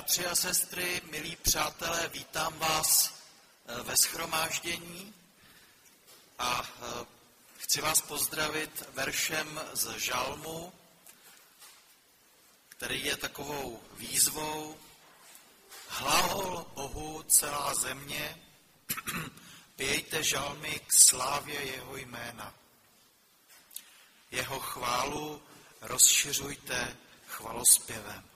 Bratři a sestry, milí přátelé, vítám vás ve shromáždění a chci vás pozdravit veršem z Žalmu, který je takovou výzvou. Hlahol Bohu celá země, pějte žalmy k slávě jeho jména. Jeho chválu rozšiřujte chvalospěvem.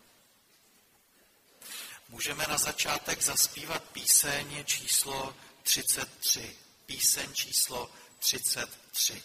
Můžeme na začátek zaspívat píseň číslo 33. Píseň číslo 33.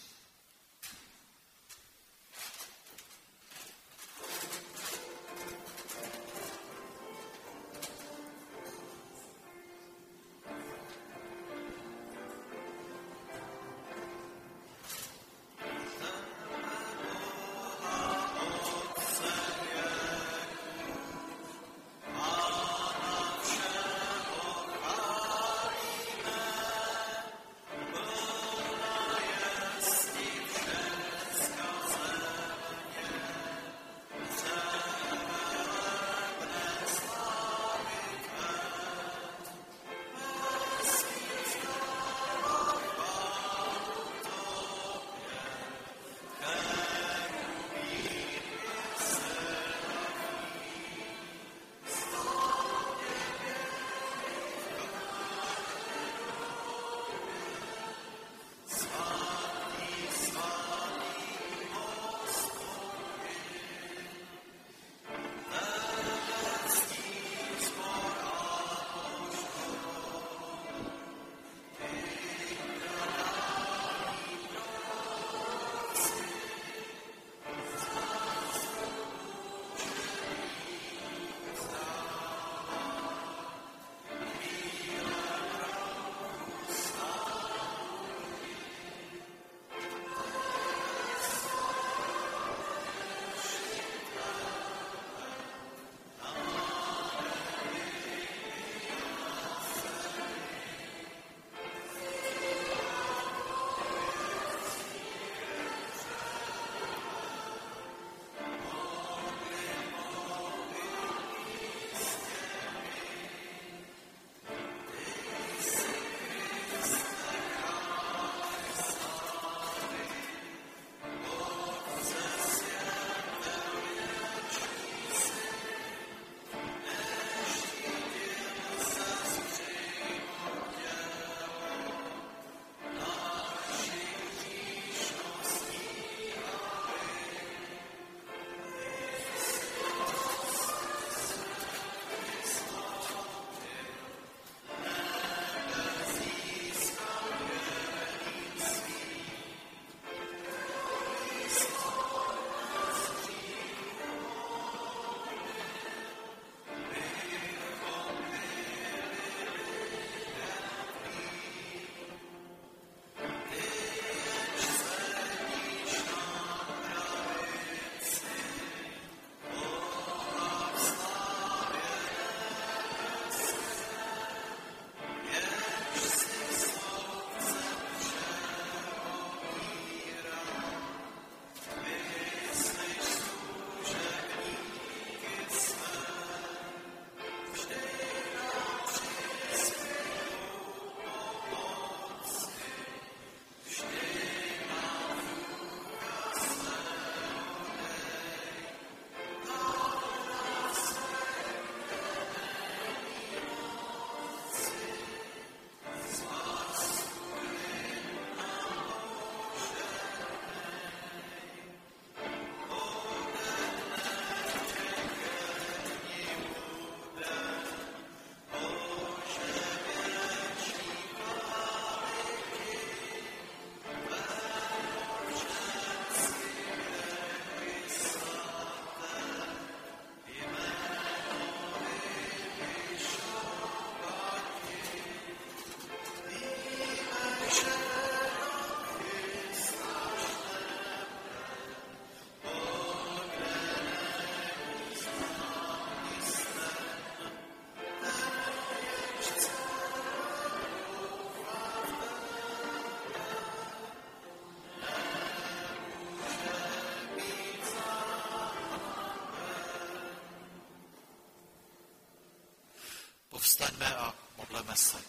Pomodleme se.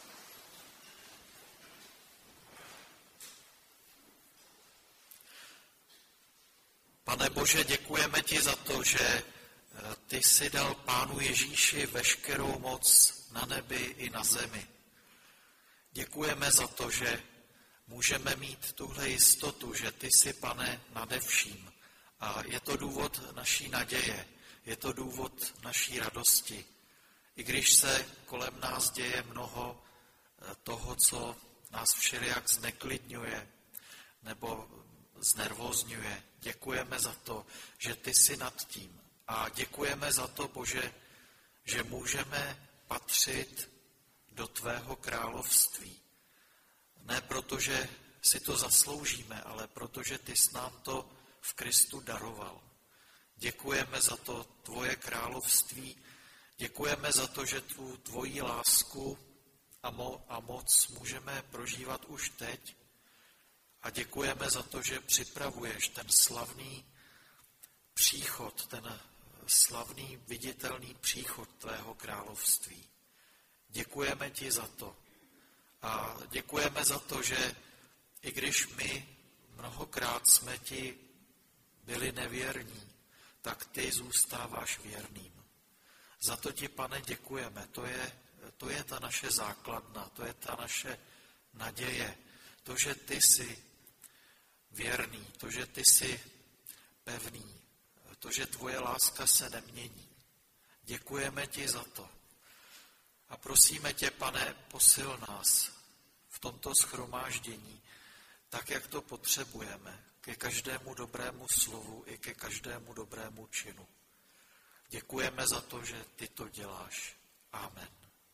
Pane Bože, děkujeme ti za to, že ty jsi dal Pánu Ježíši veškerou moc na nebi i na zemi. Děkujeme za to, že můžeme mít tuhle jistotu, že ty jsi, Pane, nade vším. A je to důvod naší naděje, je to důvod naší radosti. I když se kolem nás děje mnoho toho, co nás všelijak zneklidňuje nebo znervózňuje, děkujeme za to, že ty jsi nad tím. A děkujeme za to, Bože, že můžeme patřit do tvého království. Ne proto, že si to zasloužíme, ale protože ty jsi nám to v Kristu daroval. Děkujeme za to tvoje království, děkujeme za to, že tu tvoji lásku a moc můžeme prožívat už teď a děkujeme za to, že připravuješ ten slavný příchod, ten slavný viditelný příchod tvého království. Děkujeme ti za to a děkujeme za to, že i když my mnohokrát jsme ti byli nevěrní, tak ty zůstáváš věrným. Za to ti, Pane, děkujeme. To je ta naše základna, to je ta naše naděje. To, že ty jsi věrný, to, že ty jsi pevný, to, že tvoje láska se nemění. Děkujeme ti za to. A prosíme tě, Pane, posil nás v tomto shromáždění, tak, jak to potřebujeme, ke každému dobrému slovu i ke každému dobrému činu. Děkujeme za to, že ty to děláš. Amen.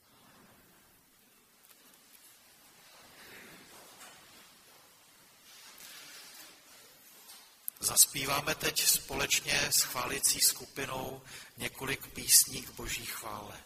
Zaspíváme teď společně s chválící skupinou několik písní k Boží chvále.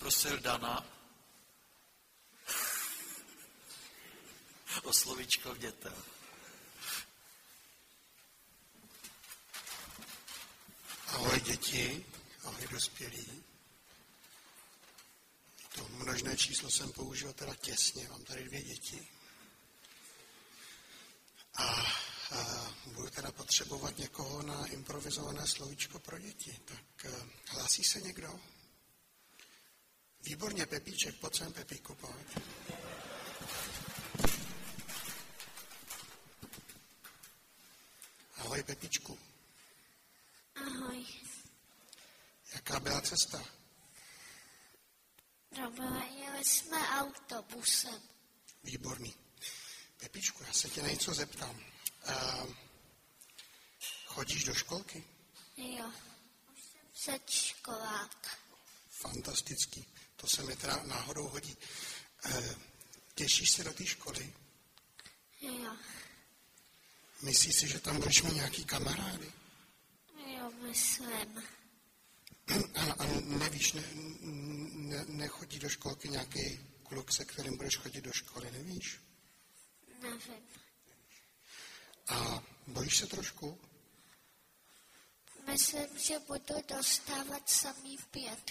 poprosil Dana o slovíčko k dětem. Ahoj děti, ahoj dospělí. To množné číslo jsem použil teda těsně, mám tady 2 děti. A budu teda potřebovat někoho na improvizované slovíčko pro děti. Tak hlásí se někdo? Výborně, Pepíček, pojď sem, Pepíku, pojď. Ahoj, Pepíčku. Ahoj. Jaká byla cesta? Dobrá, jeli jsme autobusem. Výborný. Pepičku, já se tě na něco zeptám. Chodíš do školky? Jo, už jsem předškolák. Fantastický. To se mi teda náhodou hodí. Těšíš se do té školy? Jo. Myslíš si, že tam budeš mít nějaký kamarády? Jo, myslím. A nevíš, nechodí do školky nějaký kluk, se kterým budeš chodit do školy, nevíš? Nevím. A bojíš se trošku? Myslím, že budu dostávat samý 5.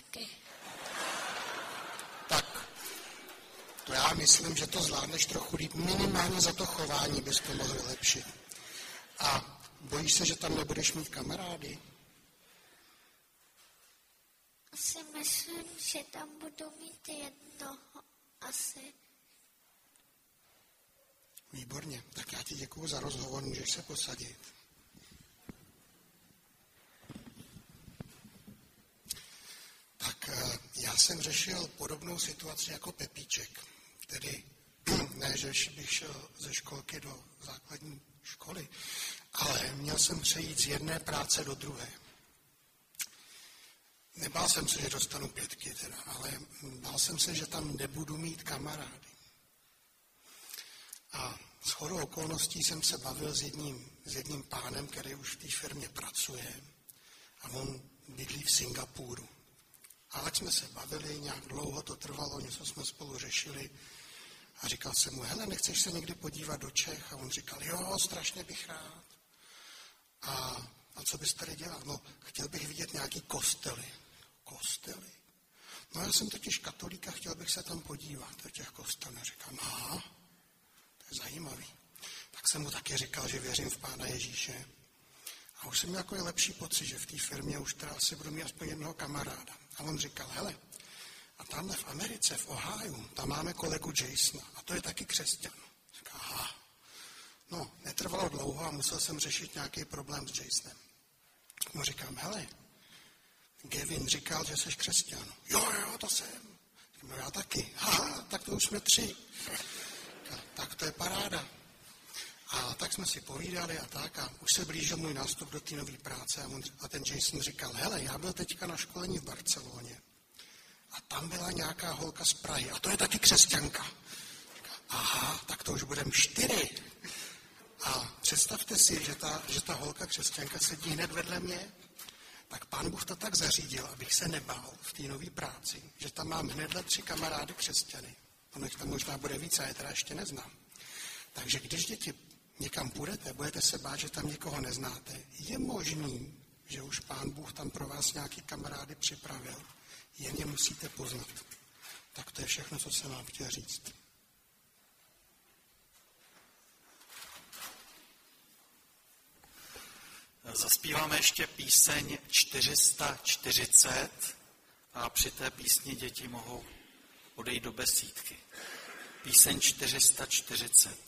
Tak, to já myslím, že to zvládneš trochu líp. Minimálně za to chování bys to mohl vylepšit. A bojíš se, že tam nebudeš mít kamarády? Asi myslím, že tam budu mít jednoho asi. Výborně, tak já ti děkuju za rozhovor, můžeš se posadit. Tak já jsem řešil podobnou situaci jako Pepíček, tedy ne, že bych šel ze školky do základní školy, ale měl jsem přejít z jedné práce do druhé. Nebál jsem se, že dostanu 5, teda, ale bál jsem se, že tam nebudu mít kamarády. A shodou okolností jsem se bavil s jedním pánem, který už v té firmě pracuje a on bydlí v Singapuru. A tak jsme se bavili, nějak dlouho to trvalo, něco jsme spolu řešili a říkal jsem mu, hele, nechceš se někdy podívat do Čech? A on říkal, jo, strašně bych rád. A co bys tady dělal? No, chtěl bych vidět nějaký kostely. Kostely? No, já jsem totiž katolík a chtěl bych se tam podívat do těch kostelů. Říkám, aha, to je zajímavý. Tak jsem mu taky říkal, že věřím v Pána Ježíše. A už jsem měl jako lepší pocit, že v té firmě už teda asi budu mít aspoň jednoho kamaráda. A on říkal, hele, a tamhle v Americe, v Ohiu, tam máme kolegu Jasona a to je taky křesťan. Říkal, aha. No, netrvalo dlouho a musel jsem řešit nějaký problém s Jasonem. Mu říkám, hele, Gavin říkal, že jsi křesťan. Jo, to jsem. No já taky. Aha, tak to už jsme 3. Tak to je paráda. A tak jsme si povídali a tak a už se blížil můj nástup do té nové práce a ten Jason říkal, hele, já byl teďka na školení v Barceloně a tam byla nějaká holka z Prahy a to je taky křesťanka. Říkal, aha, tak to už budeme 4. A představte si, že ta holka křesťanka sedí hned vedle mě, tak Pán Bůh to tak zařídil, abych se nebál v té nové práci, že tam mám hnedle 3 kamarády křesťany. Ono jich tam možná bude víc, a je teda ještě neznám. Takže když děti někam půjdete, budete se bát, že tam někoho neznáte, je možný, že už Pán Bůh tam pro vás nějaký kamarády připravil, jen je musíte poznat. Tak to je všechno, co jsem vám chtěl říct. Zaspíváme ještě píseň 440 a při té písni děti mohou odejít do besídky. Píseň 440.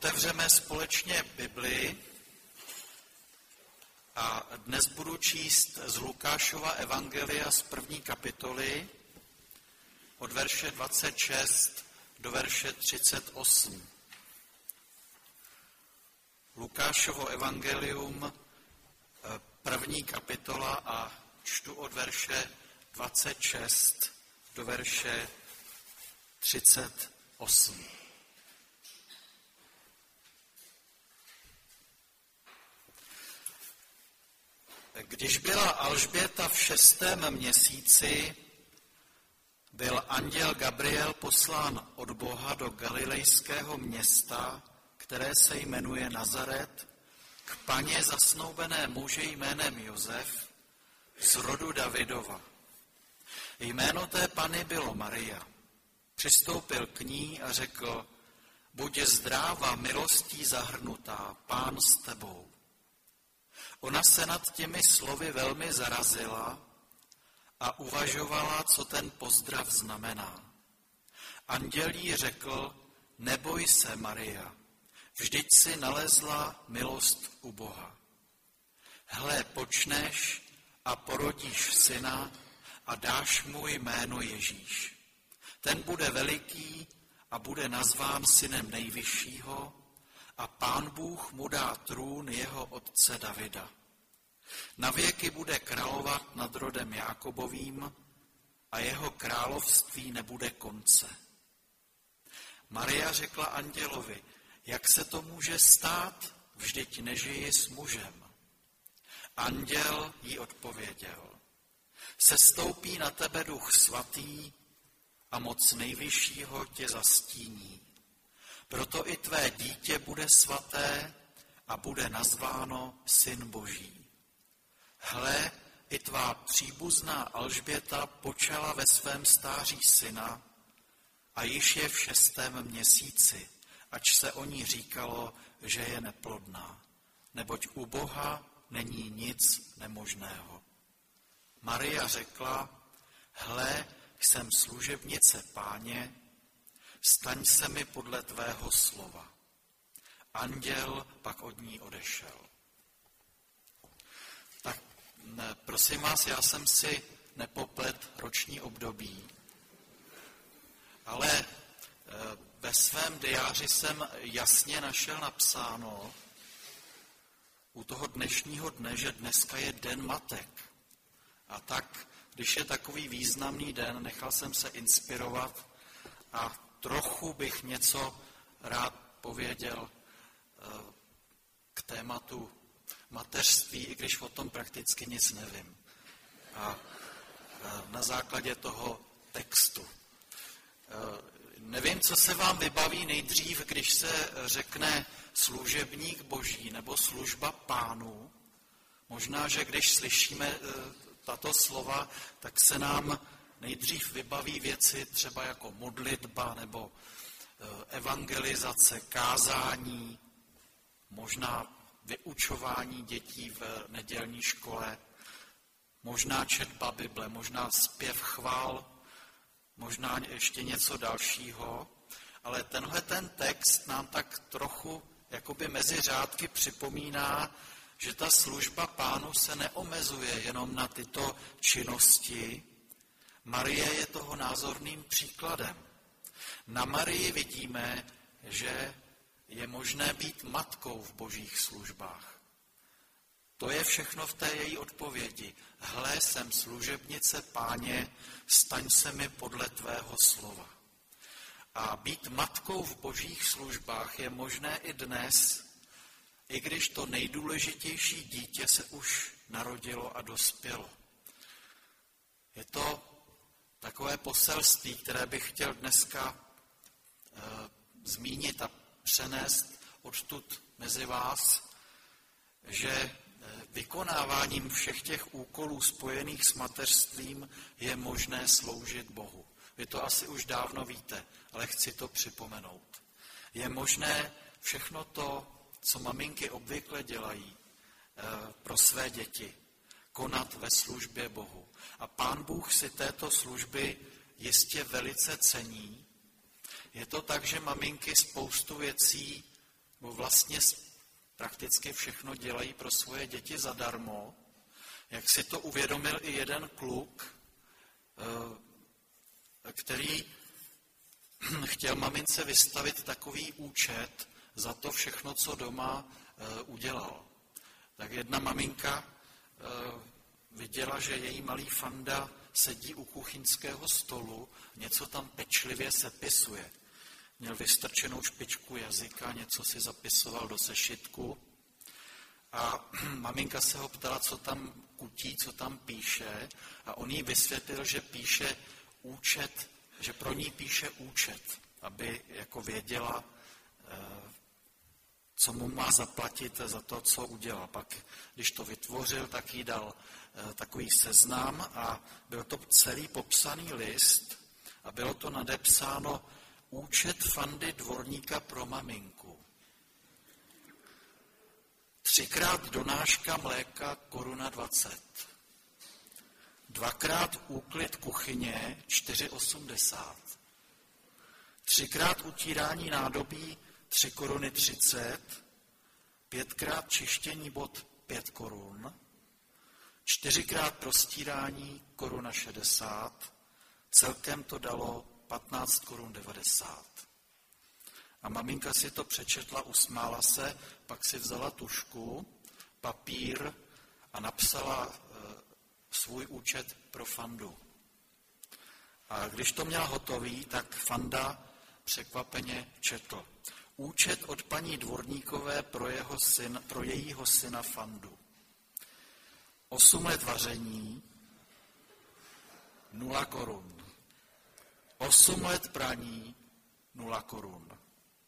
otevřeme společně Bibli a dnes budu číst z Lukášova evangelia z 1. kapitoly od verše 26 do verše 38. Lukášovo evangelium, 1. kapitola a čtu od verše 26 do verše 38. Když byla Alžběta v 6. měsíci, byl anděl Gabriel poslán od Boha do galilejského města, které se jmenuje Nazaret, k paně zasnoubené muži jménem Josef z rodu Davidova. Jméno té panny bylo Maria. Přistoupil k ní a řekl: buď zdráva, milostí zahrnutá, Pán s tebou. Ona se nad těmi slovy velmi zarazila a uvažovala, co ten pozdrav znamená. Anděl jí řekl: neboj se, Maria, vždyť si nalezla milost u Boha. Hle, počneš a porodíš syna a dáš mu jméno Ježíš. Ten bude veliký a bude nazván synem Nejvyššího a Pán Bůh mu dá trůn jeho otce Davida. Navěky bude královat nad rodem Jákobovým a jeho království nebude konce. Maria řekla andělovi: jak se to může stát, vždyť nežiji s mužem? Anděl jí odpověděl: sestoupí na tebe Duch Svatý a moc Nejvyššího tě zastíní. Proto i tvé dítě bude svaté a bude nazváno Syn Boží. Hle, i tvá příbuzná Alžběta počala ve svém stáří syna a již je v 6. měsíci, ač se o ní říkalo, že je neplodná, neboť u Boha není nic nemožného. Maria řekla: hle, jsem služebnice Páně, staň se mi podle tvého slova. Anděl pak od ní odešel. Tak prosím vás, já jsem si nepoplet roční období, ale ve svém diáři jsem jasně našel napsáno u toho dnešního dne, že dneska je Den matek. A tak, když je takový významný den, nechal jsem se inspirovat a trochu bych něco rád pověděl k tématu mateřství, i když o tom prakticky nic nevím. A na základě toho textu. Nevím, co se vám vybaví nejdřív, když se řekne služebník Boží nebo služba Pánu. Možná, že když slyšíme tato slova, tak se nám nejdřív vybaví věci třeba jako modlitba nebo evangelizace, kázání, možná vyučování dětí v nedělní škole, možná četba Bible, možná zpěv chvál, možná ještě něco dalšího, ale tenhle ten text nám tak trochu jakoby mezi řádky připomíná, že ta služba Pánu se neomezuje jenom na tyto činnosti. Marie je toho názorným příkladem. Na Marii vidíme, že je možné být matkou v božích službách. To je všechno v té její odpovědi. Hle, jsem služebnice Páně, staň se mi podle tvého slova. A být matkou v božích službách je možné i dnes, i když to nejdůležitější dítě se už narodilo a dospělo. Je to takové poselství, které bych chtěl dneska zmínit a přenést odtud mezi vás, že vykonáváním všech těch úkolů spojených s mateřstvím je možné sloužit Bohu. Vy to asi už dávno víte, ale chci to připomenout. Je možné všechno to, co maminky obvykle dělají pro své děti, konat ve službě Bohu. A Pán Bůh si této služby jistě velice cení. Je to tak, že maminky spoustu věcí vlastně prakticky všechno dělají pro svoje děti zadarmo, jak si to uvědomil i jeden kluk, který chtěl mamince vystavit takový účet za to všechno, co doma udělal. Tak jedna maminka viděla, že její malý Fanda sedí u kuchyňského stolu, něco tam pečlivě sepisuje. Měl vystrčenou špičku jazyka, něco si zapisoval do sešitku a maminka se ho ptala, co tam kutí, co tam píše a on jí vysvětlil, že píše účet, že pro ní píše účet, aby jako věděla, co mu má zaplatit za to, co udělal. Pak, když to vytvořil, tak jí dal takový seznam a byl to celý popsaný list a bylo to nadepsáno účet Fandy Dvorníka pro maminku. 3krát donáška mléka Kč. 2krát úklid kuchyně 4,80. 3krát utírání nádobí 3,30 Kč. 5krát čištění bot 5 korun. 4krát prostírání 1,60 Kč. Celkem to dalo 15,90 Kč. A maminka si to přečetla, usmála se, pak si vzala tužku, papír a napsala svůj účet pro Fandu. A když to měla hotový, tak Fanda překvapeně četl. Účet od paní Dvorníkové pro jejího syna Fandu. 8 let vaření, 0 korun. 8 let praní, 0 korun.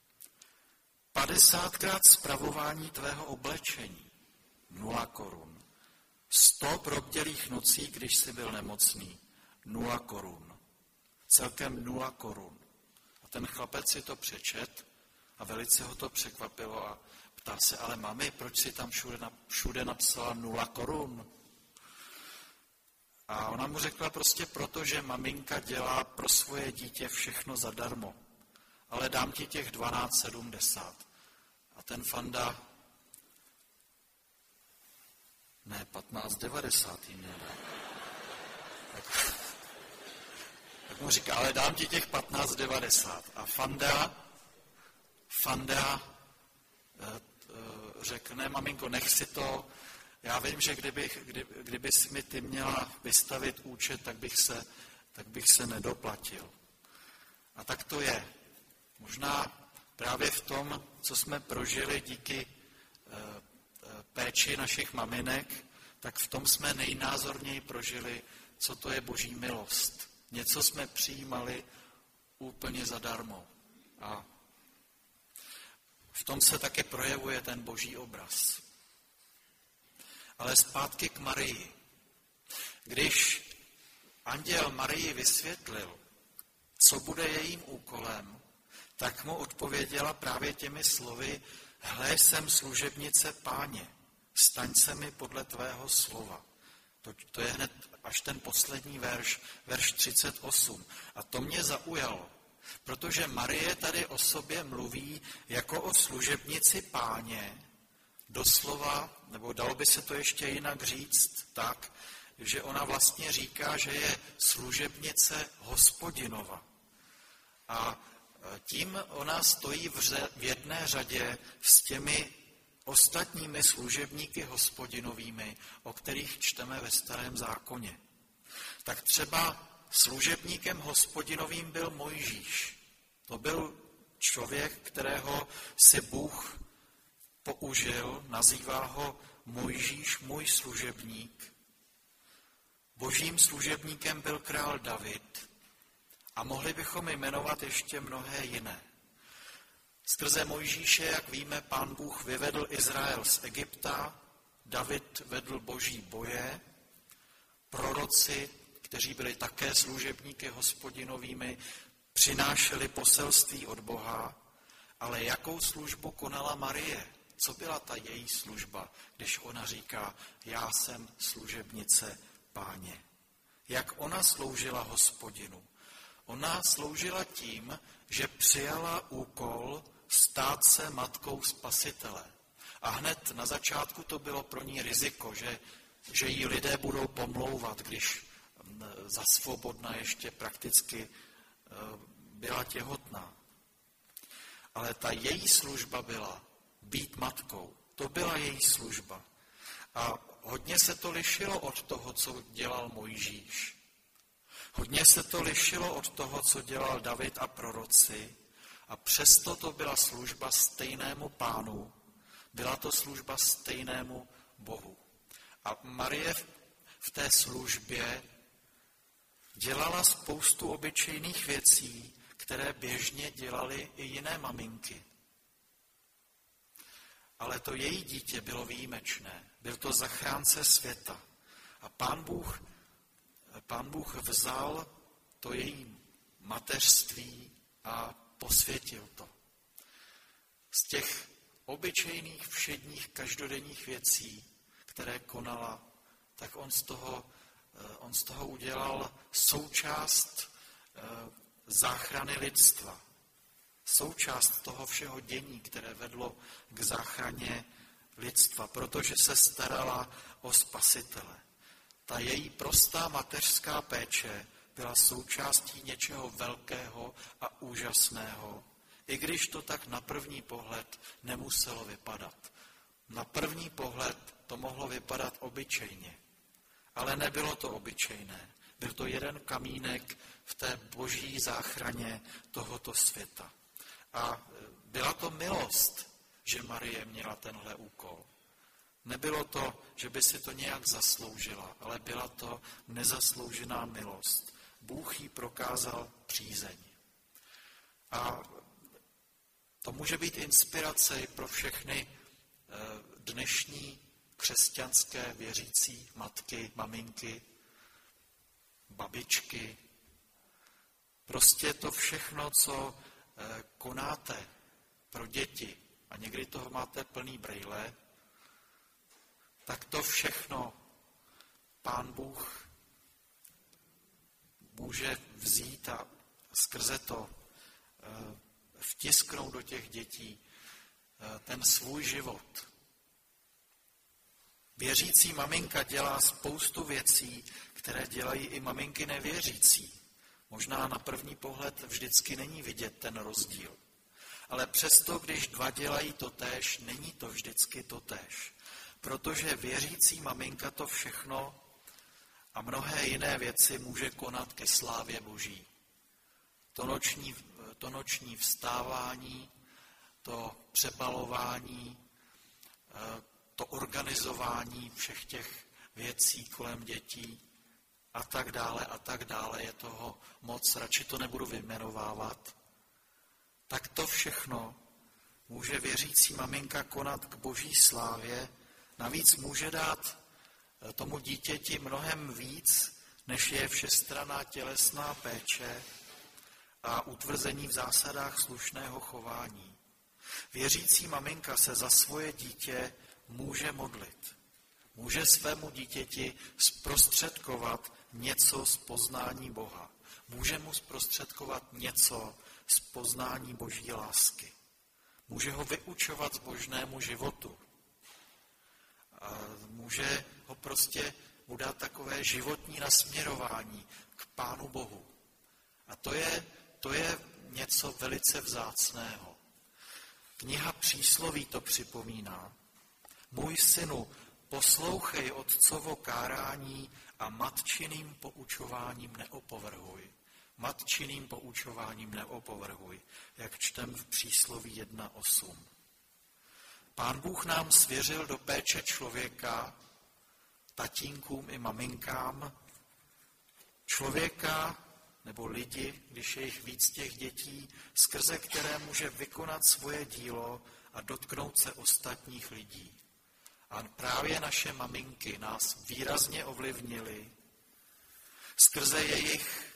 50krát spravování tvého oblečení, 0 korun. 100 probdělých nocí, když jsi byl nemocný, 0 korun. Celkem 0 korun. A ten chlapec si to přečet a velice ho to překvapilo a ptá se, ale mami, proč si tam všude napsala 0 korun? A ona mu řekla prostě proto, že maminka dělá pro svoje dítě všechno zadarmo. Ale dám ti těch 12,70. A ten Fanda, ne, 15,90 jim nedá. Tak mu říká, ale dám ti těch 15,90. A Fanda řekne, maminko, nech si to, já vím, že kdybys mi ty měla vystavit účet, tak bych se nedoplatil. A tak to je. Možná právě v tom, co jsme prožili díky péči našich maminek, tak v tom jsme nejnázorněji prožili, co to je Boží milost. Něco jsme přijímali úplně zadarmo. A v tom se také projevuje ten Boží obraz. Ale zpátky k Marii. Když anděl Marii vysvětlil, co bude jejím úkolem, tak mu odpověděla právě těmi slovy: hle, jsem služebnice Páně, staň se mi podle tvého slova. To je hned až ten poslední verš 38. A to mě zaujalo, protože Marie tady o sobě mluví jako o služebnici Páně, doslova, nebo dalo by se to ještě jinak říct tak, že ona vlastně říká, že je služebnice Hospodinova. A tím ona stojí v jedné řadě s těmi ostatními služebníky Hospodinovými, o kterých čteme ve Starém zákoně. Tak třeba služebníkem Hospodinovým byl Mojžíš. To byl člověk, kterého si Bůh použil, nazývá ho Mojžíš, můj služebník. Božím služebníkem byl král David a mohli bychom jmenovat ještě mnohé jiné. Skrze Mojžíše, jak víme, Pán Bůh vyvedl Izrael z Egypta, David vedl boží boje, proroci, kteří byli také služebníky Hospodinovými, přinášeli poselství od Boha, ale jakou službu konala Marie? Co byla ta její služba, když ona říká, já jsem služebnice Páně? Jak ona sloužila Hospodinu? Ona sloužila tím, že přijala úkol stát se matkou Spasitele. A hned na začátku to bylo pro ní riziko, že jí lidé budou pomlouvat, když za svobodna ještě prakticky byla těhotná. Ale ta její služba byla být matkou. To byla její služba. A hodně se to lišilo od toho, co dělal Mojžíš. Hodně se to lišilo od toho, co dělal David a proroci. A přesto to byla služba stejnému Pánu. Byla to služba stejnému Bohu. A Marie v té službě dělala spoustu obyčejných věcí, které běžně dělaly i jiné maminky. Ale to její dítě bylo výjimečné. Byl to zachránce světa. A Pán Bůh vzal to její mateřství a posvětil to. Z těch obyčejných, všedních, každodenních věcí, které konala, tak on z toho udělal součást záchrany lidstva. Součást toho všeho dění, které vedlo k záchraně lidstva, protože se starala o Spasitele. Ta její prostá mateřská péče byla součástí něčeho velkého a úžasného, i když to tak na první pohled nemuselo vypadat. Na první pohled to mohlo vypadat obyčejně, ale nebylo to obyčejné. Byl to jeden kamínek v té boží záchraně tohoto světa. A byla to milost, že Marie měla tenhle úkol. Nebylo to, že by si to nějak zasloužila, ale byla to nezasloužená milost. Bůh jí prokázal přízeň. A to může být inspirace i pro všechny dnešní křesťanské věřící matky, maminky, babičky. Prostě to všechno, co konáte pro děti, a někdy toho máte plný brejle, tak to všechno Pán Bůh může vzít a skrze to vtisknout do těch dětí ten svůj život. Věřící maminka dělá spoustu věcí, které dělají i maminky nevěřící. Možná na první pohled vždycky není vidět ten rozdíl. Ale přesto, když dva dělají totéž, není to vždycky totéž. Protože věřící maminka to všechno a mnohé jiné věci může konat ke slávě Boží. To noční vstávání, to přebalování, to organizování všech těch věcí kolem dětí a tak dále, je toho moc, radši to nebudu vyjmenovávat. Tak to všechno může věřící maminka konat k Boží slávě, navíc může dát tomu dítěti mnohem víc, než je všestranná tělesná péče a utvrzení v zásadách slušného chování. Věřící maminka se za svoje dítě může modlit. Může svému dítěti zprostředkovat něco z poznání Boha. Může mu zprostředkovat něco z poznání Boží lásky. Může ho vyučovat zbožnému životu. A může ho prostě mu dát takové životní nasměrování k Pánu Bohu. A to je něco velice vzácného. Kniha Přísloví to připomíná. Můj synu, poslouchej otcovo kárání a matčiným poučováním neopovrhuj. Matčiným poučováním neopovrhuj, jak čtem v Přísloví 1.8. Pán Bůh nám svěřil do péče člověka, tatínkům i maminkám, člověka nebo lidi, když je jich víc těch dětí, skrze které může vykonat svoje dílo a dotknout se ostatních lidí. A právě naše maminky nás výrazně ovlivnily. Skrze jejich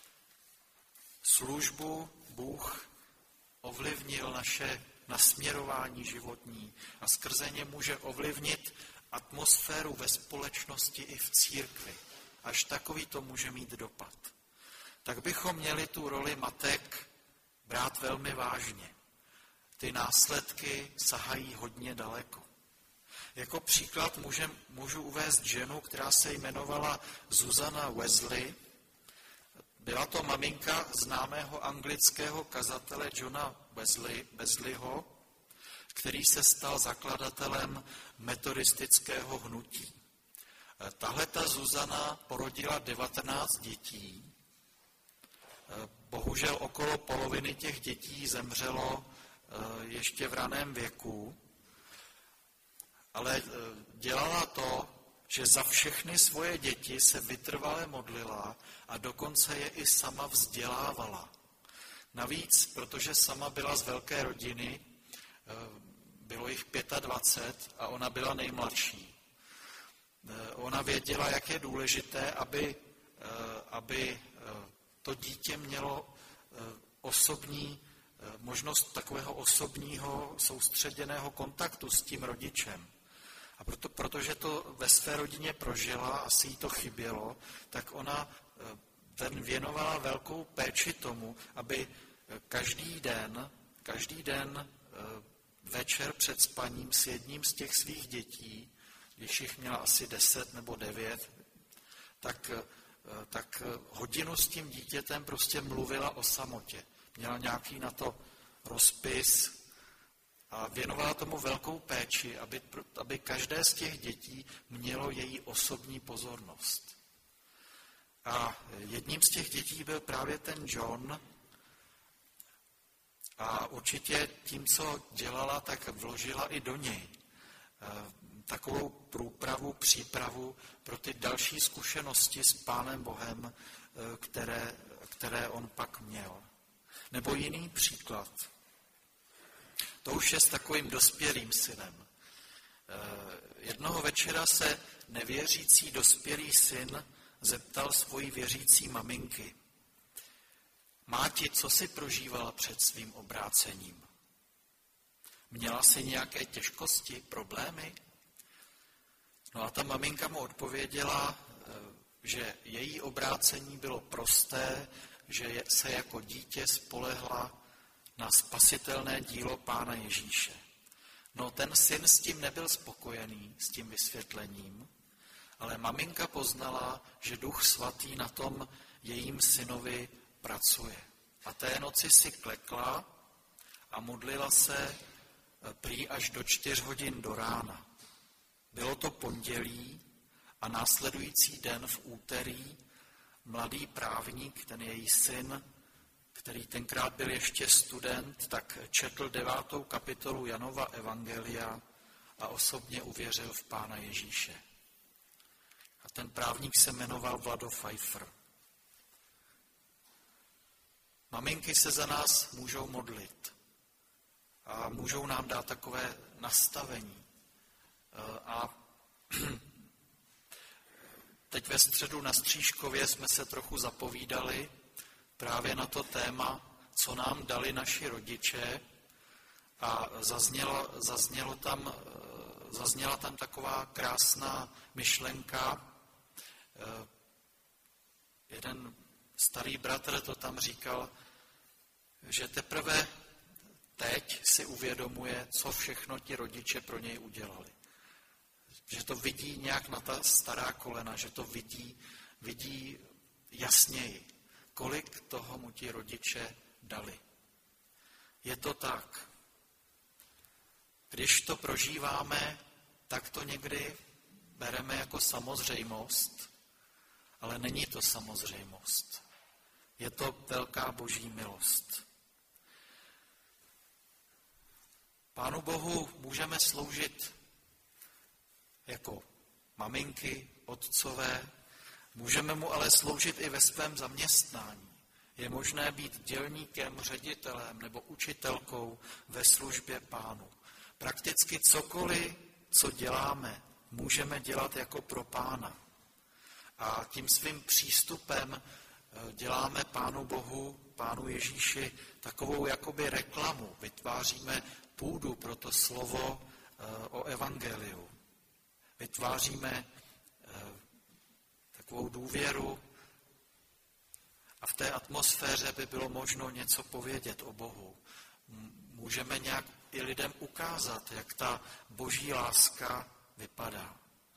službu Bůh ovlivnil naše nasměrování životní a skrze ně může ovlivnit atmosféru ve společnosti i v církvi. Až takový to může mít dopad. Tak bychom měli tu roli matek brát velmi vážně. ty následky sahají hodně daleko. Jako příklad můžu uvést ženu, která se jmenovala Susanna Wesley. Byla to maminka známého anglického kazatele Johna Wesleyho, který se stal zakladatelem metodistického hnutí. Tahleta Susanna porodila 19 dětí. Bohužel okolo poloviny těch dětí zemřelo ještě v raném věku, ale dělala to, že za všechny svoje děti se vytrvale modlila a dokonce je i sama vzdělávala. Navíc, protože sama byla z velké rodiny, bylo jich 25 a ona byla nejmladší. Ona věděla, jak je důležité, aby to dítě mělo možnost takového osobního soustředěného kontaktu s tím rodičem. A protože to ve své rodině prožila, asi jí to chybělo, tak ona věnovala velkou péči tomu, aby každý den večer před spaním s jedním z těch svých dětí, když jich měla asi 10 nebo 9, tak hodinu s tím dítětem prostě mluvila o samotě. Měla nějaký na to rozpis a věnovala tomu velkou péči, aby každé z těch dětí mělo její osobní pozornost. A jedním z těch dětí byl právě ten John a určitě tím, co dělala, tak vložila i do něj takovou přípravu pro ty další zkušenosti s Pánem Bohem, které on pak měl. Nebo jiný příklad. To už je s takovým dospělým synem. Jednoho večera se nevěřící dospělý syn zeptal svojí věřící maminky: Máti, co jsi prožívala před svým obrácením? Měla jsi nějaké těžkosti, problémy? No a ta maminka mu odpověděla, že její obrácení bylo prosté, že se jako dítě spolehla na spasitelné dílo Pána Ježíše. No ten syn s tím nebyl spokojený, s tím vysvětlením, ale maminka poznala, že Duch Svatý na tom jejím synovi pracuje. A té noci si klekla a modlila se prý až do 4 hodin do rána. Bylo to pondělí a následující den v úterý mladý právník, ten její syn, který tenkrát byl ještě student, tak četl 9. kapitolu Janova evangelia a osobně uvěřil v Pána Ježíše. A ten právník se jmenoval Vlado Pfeiffer. Maminky se za nás můžou modlit a můžou nám dát takové nastavení. A teď ve středu na Střížkově jsme se trochu zapovídali právě na to téma, co nám dali naši rodiče, a zazněla tam taková krásná myšlenka. Jeden starý bratr to tam říkal, že teprve teď si uvědomuje, co všechno ti rodiče pro něj udělali. Že to vidí nějak na ta stará kolena, že to vidí jasněji, kolik toho mu ti rodiče dali. Je to tak. Když to prožíváme, tak to někdy bereme jako samozřejmost, ale není to samozřejmost. Je to velká boží milost. Pánu Bohu můžeme sloužit jako maminky, otcové, můžeme mu ale sloužit i ve svém zaměstnání. Je možné být dělníkem, ředitelem nebo učitelkou ve službě Pánu. Prakticky cokoliv, co děláme, můžeme dělat jako pro Pána. A tím svým přístupem děláme Pánu Bohu, Pánu Ježíši takovou jakoby reklamu. Vytváříme půdu pro to slovo o evangeliu. Vytváříme takovou důvěru a v té atmosféře by bylo možno něco povědět o Bohu. můžeme nějak i lidem ukázat, jak ta boží láska vypadá.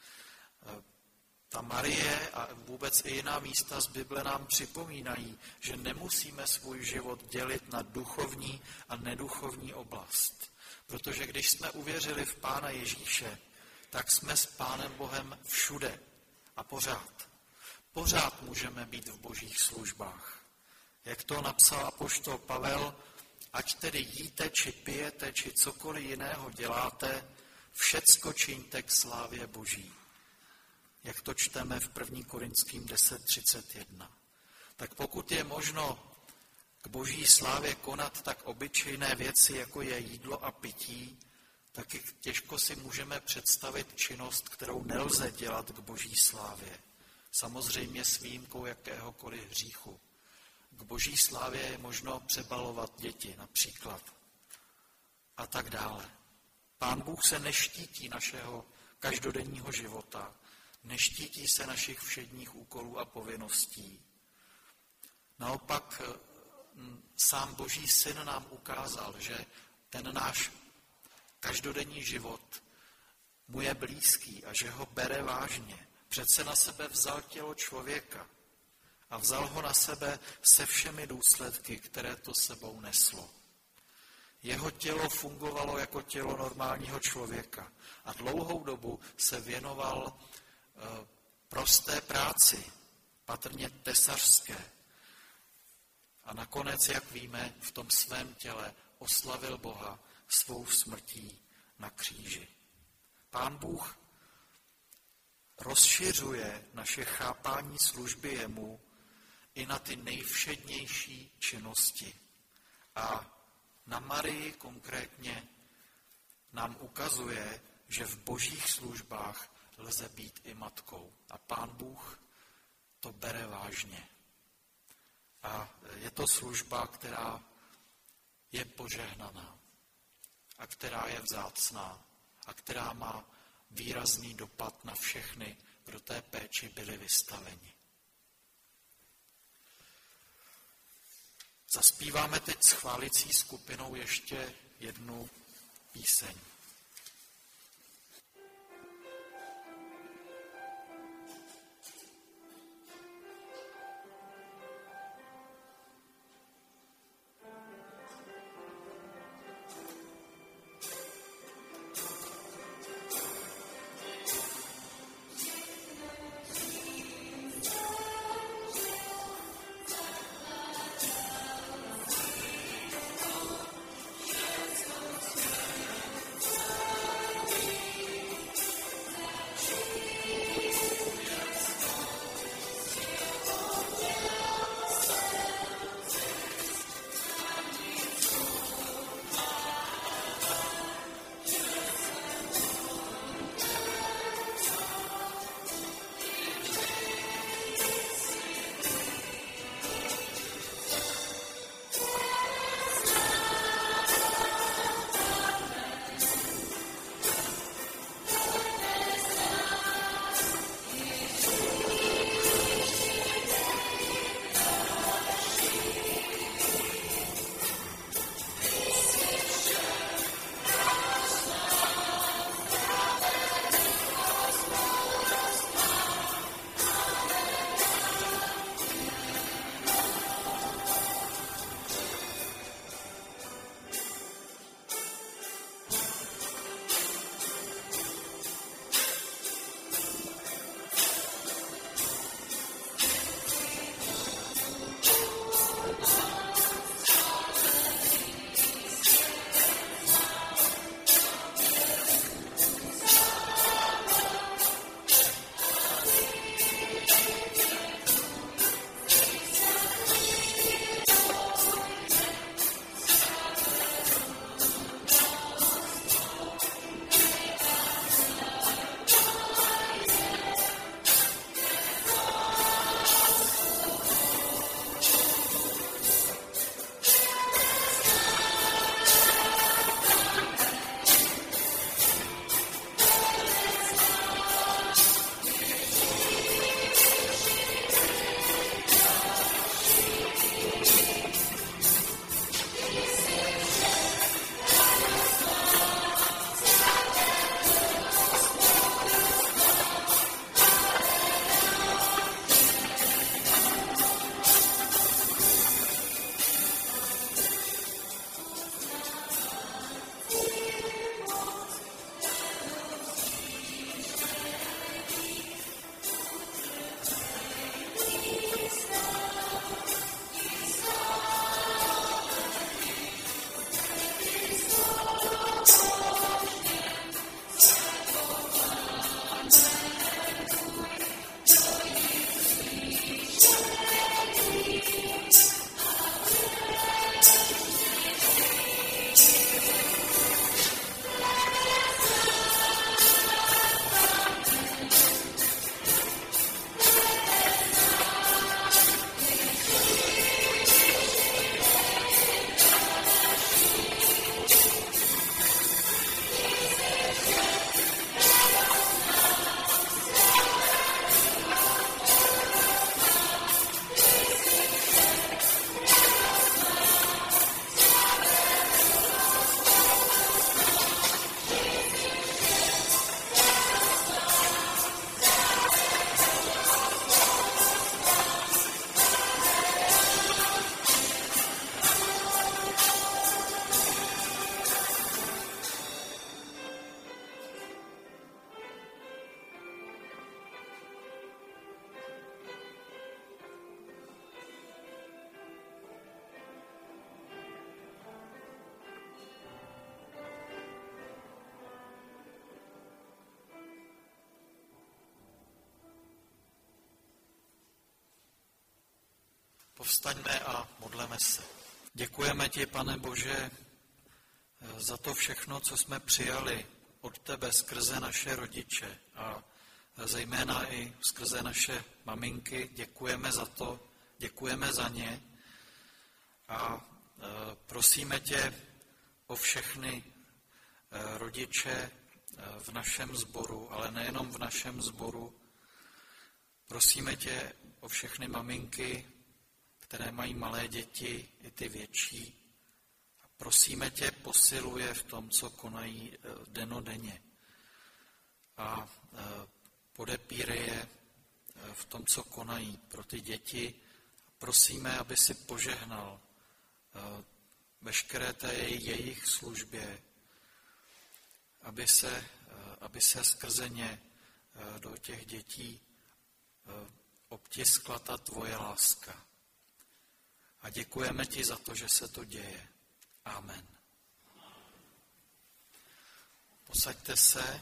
Ta Marie a vůbec i jiná místa z Bible nám připomínají, že nemusíme svůj život dělit na duchovní a neduchovní oblast. Protože když jsme uvěřili v Pána Ježíše, tak jsme s Pánem Bohem všude a pořád. Pořád můžeme být v božích službách. Jak to napsal apoštol Pavel, ať tedy jíte, či pijete, či cokoliv jiného děláte, všecko čiňte k slávě Boží. Jak to čteme v 1. Korinským 10:31. Tak pokud je možno k boží slávě konat tak obyčejné věci, jako je jídlo a pití, tak těžko si můžeme představit činnost, kterou nelze dělat k boží slávě. Samozřejmě s výjimkou jakéhokoliv hříchu. K boží slávě je možno přebalovat děti například. A tak dále. Pán Bůh se neštítí našeho každodenního života, neštítí se našich všedních úkolů a povinností. Naopak sám Boží syn nám ukázal, že ten náš každodenní život mu je blízký a že ho bere vážně. Přece na sebe vzal tělo člověka a vzal ho na sebe se všemi důsledky, které to sebou neslo. Jeho tělo fungovalo jako tělo normálního člověka a dlouhou dobu se věnoval prosté práci, patrně tesařské. A nakonec, jak víme, v tom svém těle oslavil Boha svou smrtí na kříži. Pán Bůh rozšiřuje naše chápání služby jemu i na ty nejvšednější činnosti. A na Marii konkrétně nám ukazuje, že v božích službách lze být i matkou. A Pán Bůh to bere vážně. A je to služba, která je požehnaná a která je vzácná a která má výrazný dopad na všechny, kdo té péči byli vystaveni. Zaspíváme teď s chválicí skupinou ještě jednu píseň. Thank Povstaňme a modleme se. Děkujeme ti, Pane Bože, za to všechno, co jsme přijali od tebe skrze naše rodiče a zejména i skrze naše maminky. Děkujeme za to, děkujeme za ně a prosíme tě o všechny rodiče v našem sboru, ale nejenom v našem sboru. Prosíme tě o všechny maminky, které mají malé děti, i ty větší. Prosíme tě, posiluje v tom, co konají dennodenně. A podepírej je v tom, co konají pro ty děti. Prosíme, aby si požehnal veškeré té jejich službě, aby se skrze ně do těch dětí obtiskla ta tvoje láska. A děkujeme ti za to, že se to děje. Amen. Posaďte se.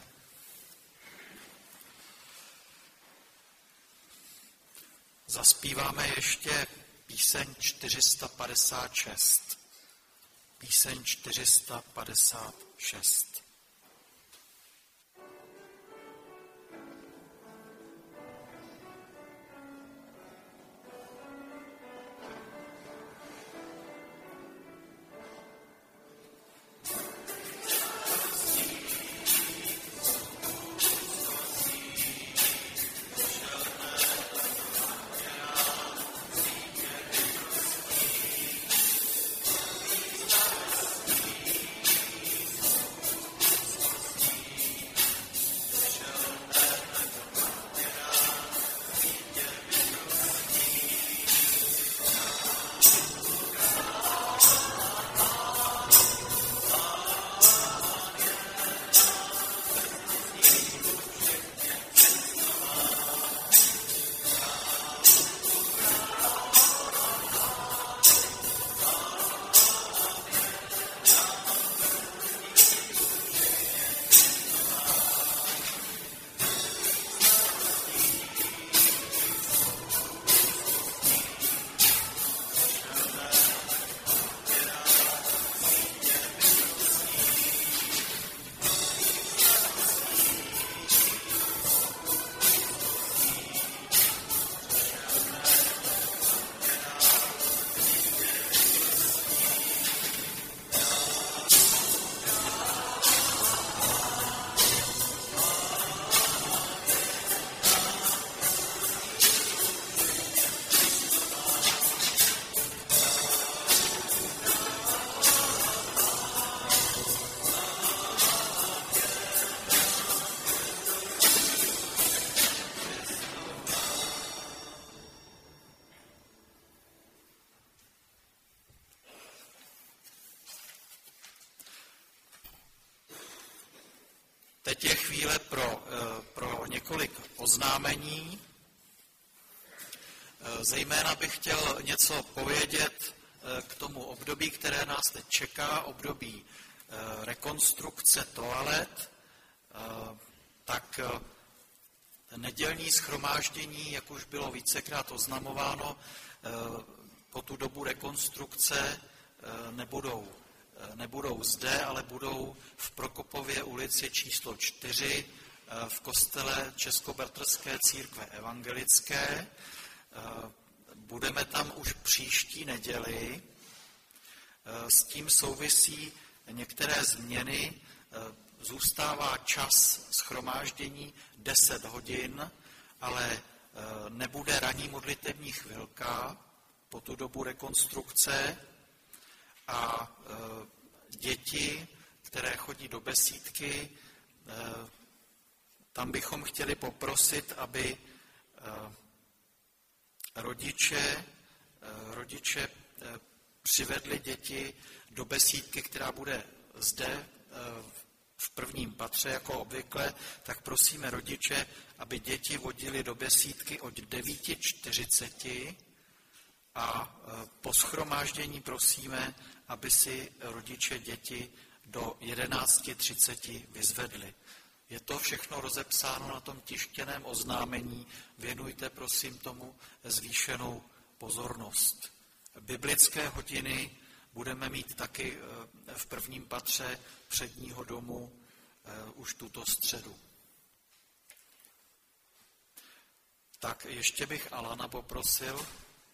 Zaspíváme ještě píseň 456. Píseň 456. Teď je chvíle pro několik oznámení. Zejména bych chtěl něco povědět k tomu období, které nás teď čeká, období rekonstrukce toalet. Tak nedělní shromáždění, jak už bylo vícekrát oznamováno, po tu dobu rekonstrukce nebudou zde, ale budou v Prokopově ulici číslo 4 v kostele Českobratrské církve evangelické. Budeme tam už příští neděli. S tím souvisí některé změny. Zůstává čas shromáždění 10 hodin, ale nebude ranní modlitevní chvilka po tu dobu rekonstrukce. A děti, které chodí do besídky, tam bychom chtěli poprosit, aby rodiče přivedli děti do besídky, která bude zde v prvním patře, jako obvykle, tak prosíme rodiče, aby děti vodili do besídky od 9:40 a po shromáždění prosíme, aby si rodiče děti do 11:30 vyzvedli. Je to všechno rozepsáno na tom tištěném oznámení. Věnujte prosím tomu zvýšenou pozornost. Biblické hodiny budeme mít taky v prvním patře předního domu už tuto středu. Tak ještě bych Alana poprosil.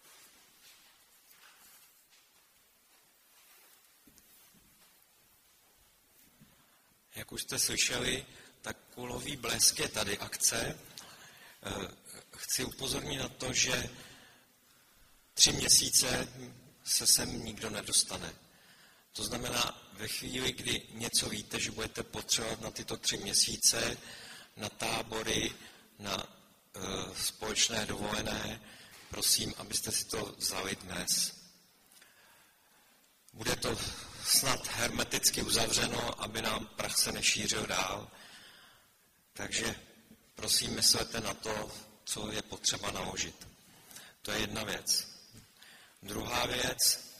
Jak už jste slyšeli, tak kulový blesk je tady akce. Chci upozornit na to, že 3 měsíce se sem nikdo nedostane. To znamená, ve chvíli, kdy něco víte, že budete potřebovat na tyto 3 měsíce, na tábory, na společné dovolené, prosím, abyste si to vzali dnes. Bude to snad hermeticky uzavřeno, aby nám prach se nešířil dál. Takže prosím, myslete na to, co je potřeba naložit. To je jedna věc. Druhá věc,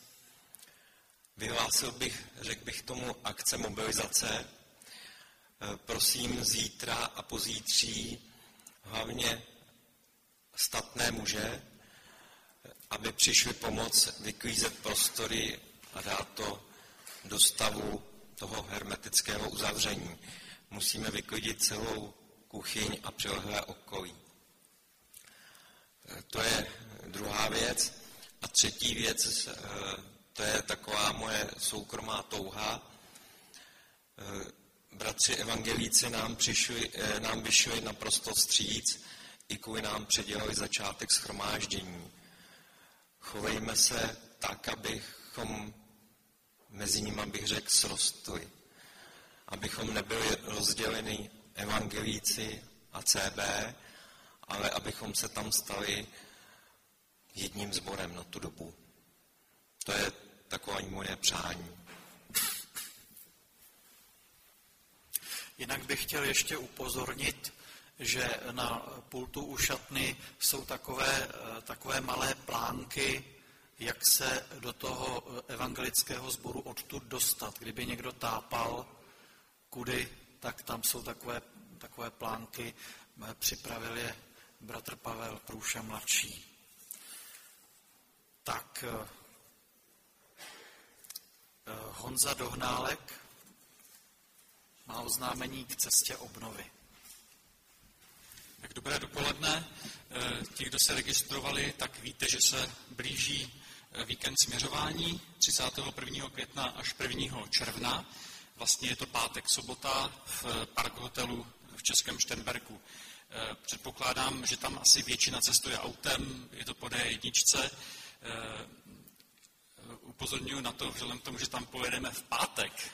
řekl bych tomu akce mobilizace. Prosím zítra a pozítří hlavně statné muže, aby přišli pomoct vyklízet prostory a dát to do stavu toho hermetického uzavření. Musíme vyklidit celou kuchyň a přilehlé okolí. To je druhá věc. A třetí věc, to je taková moje soukromá touha. Bratři evangelíci nám vyšli naprosto vstříc, i kvůli nám předělali začátek shromáždění. Chovejme se tak, abychom mezi nimi, bych řekl, srostli. Abychom nebyli rozděleni evangelíci a CB, ale abychom se tam stali jedním sborem na tu dobu. To je takové moje přání. Jinak bych chtěl ještě upozornit, že na pultu u šatny jsou takové malé plánky, jak se do toho evangelického sboru odtud dostat. Kdyby někdo tápal, kudy, tak tam jsou takové plánky. Připravil je bratr Pavel Průša mladší. Tak Honza Dohnálek má oznámení k cestě obnovy. Tak dobré dopoledne. Ti, kdo se registrovali, tak víte, že se blíží víkend směřování 31. května až 1. června. Vlastně je to pátek, sobota v Park hotelu v Českém Šternberku. Předpokládám, že tam asi většina cestuje autem, je to po D1. Upozorňuji na to, vzhledem k tomu, že tam pojedeme v pátek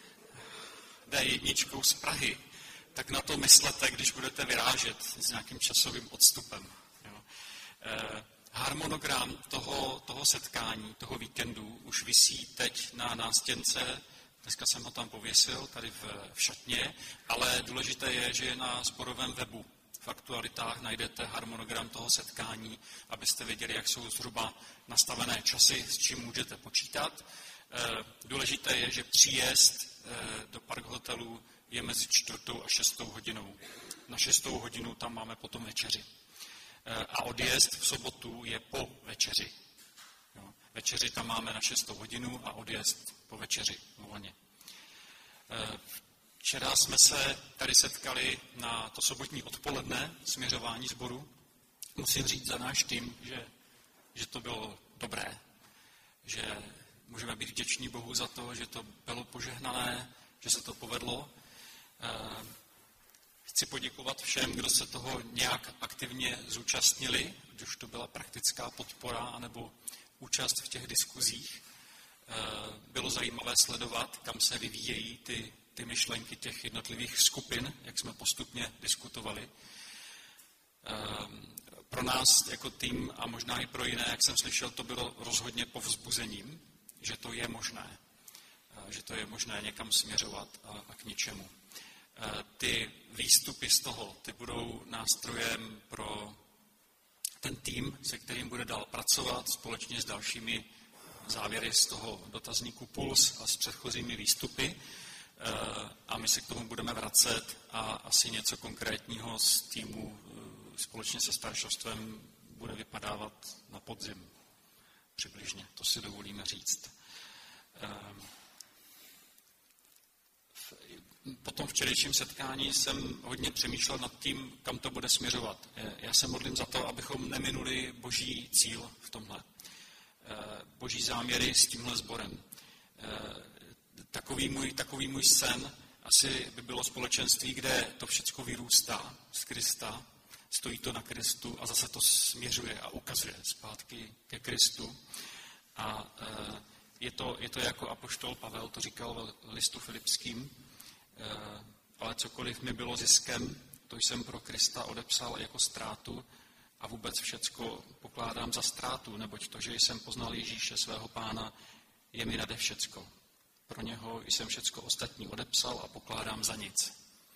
D1 z Prahy, tak na to myslete, když budete vyrážet s nějakým časovým odstupem. Jo. Harmonogram toho setkání, toho víkendu, už visí teď na nástěnce. Dneska jsem ho tam pověsil, tady v šatně, ale důležité je, že je na sborovém webu. V aktualitách najdete harmonogram toho setkání, abyste věděli, jak jsou zhruba nastavené časy, s čím můžete počítat. Důležité je, že příjezd do Park hotelu je mezi 4. a 6. hodinou. Na 6. hodinu tam máme potom večeři. A odjezd v sobotu je po večeři. Jo. Večeři tam máme na 6. hodinu a odjezd po večeři volně. Včera jsme se tady setkali na to sobotní odpoledne směřování sboru. Musím říct za náš tým, že to bylo dobré, že můžeme být vděční Bohu za to, že to bylo požehnané, že se to povedlo. Chci poděkovat všem, kdo se toho nějak aktivně zúčastnili, ať už to byla praktická podpora, anebo účast v těch diskuzích. Bylo zajímavé sledovat, kam se vyvíjejí ty myšlenky těch jednotlivých skupin, jak jsme postupně diskutovali. Pro nás jako tým a možná i pro jiné, jak jsem slyšel, to bylo rozhodně povzbuzením, že to je možné. Že to je možné někam směřovat a k něčemu. Ty výstupy z toho, ty budou nástrojem pro ten tým, se kterým bude dál pracovat společně s dalšími závěry z toho dotazníku Puls a s předchozími výstupy. A my se k tomu budeme vracet a asi něco konkrétního z týmu společně se staršostvem bude vypadávat na podzim. přibližně, to si dovolíme říct. Po tom včerejším setkání jsem hodně přemýšlel nad tím, kam to bude směřovat. Já se modlím za to, abychom neminuli boží cíl v tomhle. Boží záměry s tímhle sborem. Takový můj sen asi by bylo společenství, kde to všecko vyrůstá z Krista, stojí to na Kristu a zase to směřuje a ukazuje zpátky ke Kristu. A je to jako apoštol Pavel to říkal v listu Filipským, ale cokoliv mi bylo ziskem, to jsem pro Krista odepsal jako ztrátu a vůbec všecko pokládám za ztrátu, neboť to, že jsem poznal Ježíše, svého Pána, je mi nade všecko. Pro něho jsem všecko ostatní odepsal a pokládám za nic.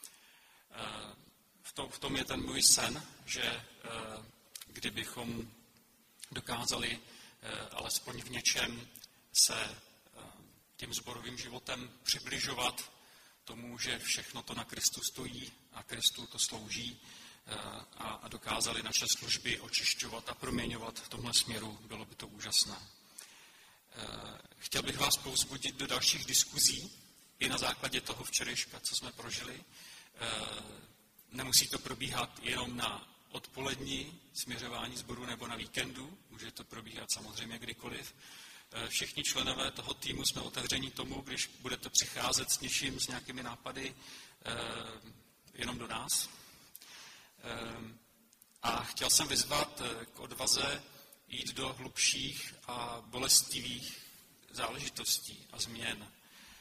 V tom je ten můj sen, že kdybychom dokázali alespoň v něčem se tím sborovým životem přibližovat tomu, že všechno to na Kristu stojí a Kristu to slouží a dokázali naše služby očišťovat a proměňovat v tomhle směru, bylo by to úžasné. Chtěl bych vás povzbudit do dalších diskuzí i na základě toho včerejška, co jsme prožili. Nemusí to probíhat jenom na odpolední směřování sboru nebo na víkendu, může to probíhat samozřejmě kdykoliv. Všichni členové toho týmu jsme otevření tomu, když budete přicházet s něčím, s nějakými nápady, jenom do nás. A chtěl jsem vyzvat k odvaze jít do hlubších a bolestivých záležitostí a změn,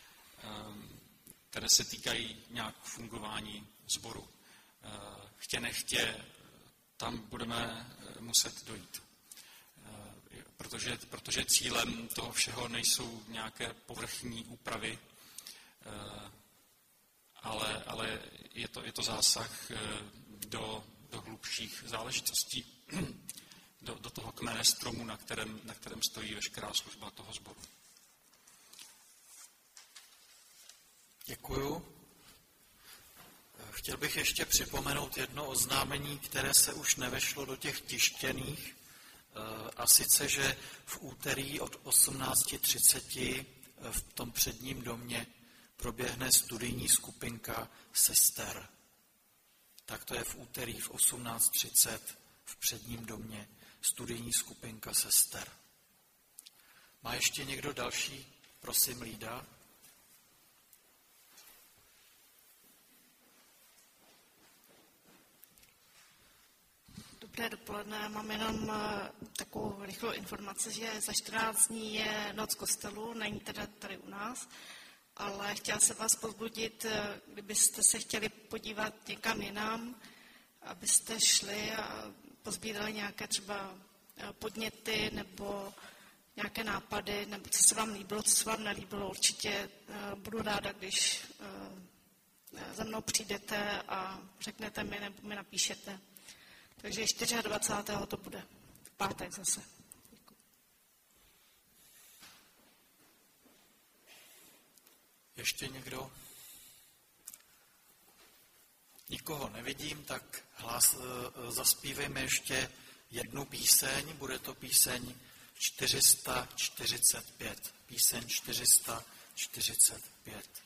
které se týkají nějak fungování sboru. Chtě nechtě, tam budeme muset dojít. Protože cílem toho všeho nejsou nějaké povrchní úpravy, ale je to zásah do hlubších záležitostí, do toho kmene stromu, na kterém stojí veškerá služba toho sboru. Děkuju. Chtěl bych ještě připomenout jedno oznámení, které se už nevešlo do těch tištěných, a sice, že v úterý od 18:30 v tom předním domě proběhne studijní skupinka sester. Tak to je v úterý v 18:30 v předním domě studijní skupinka sester. Má ještě někdo další? Prosím, Lída. Dobré dopoledne, mám jenom takovou rychlou informaci, že za 14 dní je noc kostelu, není teda tady u nás, ale chtěla jsem vás povzbudit, kdybyste se chtěli podívat někam jinam, abyste šli a pozbírali nějaké třeba podněty nebo nějaké nápady, nebo co se vám líbilo, co se vám nelíbilo. Určitě budu ráda, když za mnou přijdete a řeknete mi nebo mi napíšete. Takže 24. to bude v pátek zase. Děkuji. Ještě někdo? Nikoho nevidím, tak zaspívejme ještě jednu píseň. Bude to píseň 445. Píseň 445.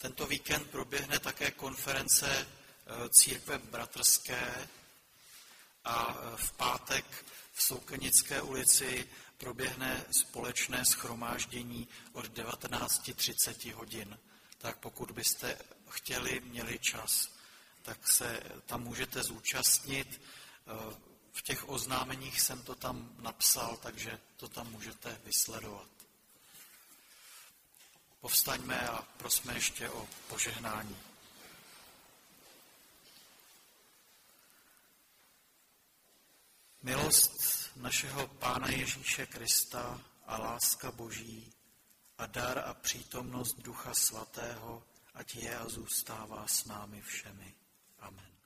Tento víkend proběhne také konference Církve bratrské a v pátek v Soukenické ulici proběhne společné shromáždění od 19:30 hodin. Tak pokud byste měli čas, tak se tam můžete zúčastnit. V těch oznámeních jsem to tam napsal, takže to tam můžete vysledovat. Povstaňme a prosme ještě o požehnání. Milost našeho Pána Ježíše Krista a láska Boží a dar a přítomnost Ducha Svatého, ať je a zůstává s námi všemi. Amen.